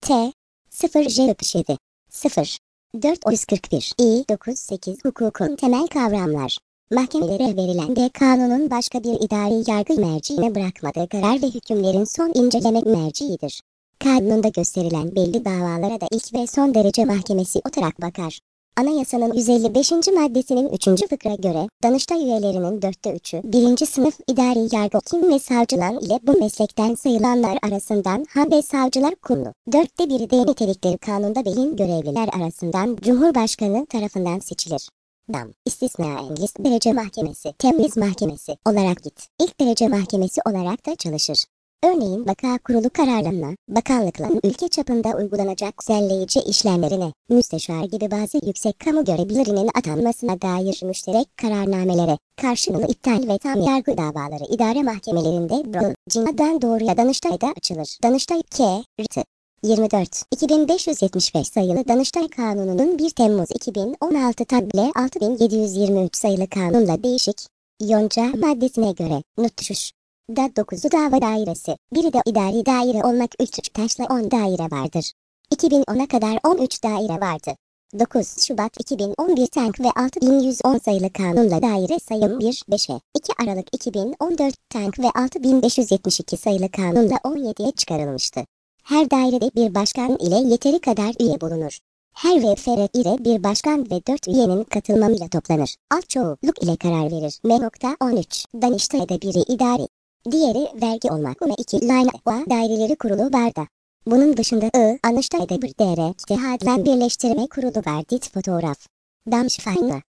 T 0J67 0 441 İ 98 Hukukun temel kavramlar. Mahkemelere verilen de kanunun başka bir idari yargı merciine bırakmadığı karar ve hükümlerin son inceleme merciidir. Kanunda gösterilen belli davalara da ilk ve son derece mahkemesi olarak bakar. Anayasanın 155. maddesinin 3. fıkra göre, Danıştay üyelerinin 3'ü 1. sınıf idari yargı hakim ve savcılar ile bu meslekten sayılanlar arasından ham ve savcılar kurulu. 1/4 de nitelikleri kanunda beyin görevliler arasından Cumhurbaşkanı tarafından seçilir. İstisnaen ilk derece mahkemesi, temyiz mahkemesi olarak ilk derece mahkemesi olarak da çalışır. Örneğin vaka kurulu kararlarına, bakanlıkların ülke çapında uygulanacak düzenleyici işlemlerine, müsteşar gibi bazı yüksek kamu görevlilerinin atanmasına dair müşterek kararnamelere, karşılığı iptal ve tam yargı davaları idare mahkemelerinde cinayden doğruya Danıştay'da açılır. Danıştay K. Rt. 24. 2575 sayılı Danıştay Kanunu'nun 1 Temmuz 2016 tablo 6723 sayılı kanunla değişik, yonca maddesine göre, nutşuş. Da 9'u dava dairesi, biri de idari daire olmak 3 taşla 10 daire vardır. 2010'a kadar 13 daire vardı. 9 Şubat 2011 tank ve 6110 sayılı kanunla daire sayım 1-5'e, 2 Aralık 2014 tank ve 6572 sayılı kanunla 17'ye çıkarılmıştı. Her dairede bir başkan ile yeteri kadar üye bulunur. Her VFR ile bir başkan ve 4 üyenin katılımıyla toplanır. Alt çoğunluk ile karar verir. M.13 Danıştay'da biri idari, diğeri vergi olmak üzere 2 line daireleri kurulu vardı. Bunun dışında Danıştay'da bir DR, Cihadlen Birleştirme Kurulu var. Fotoğraf. Damşfayna.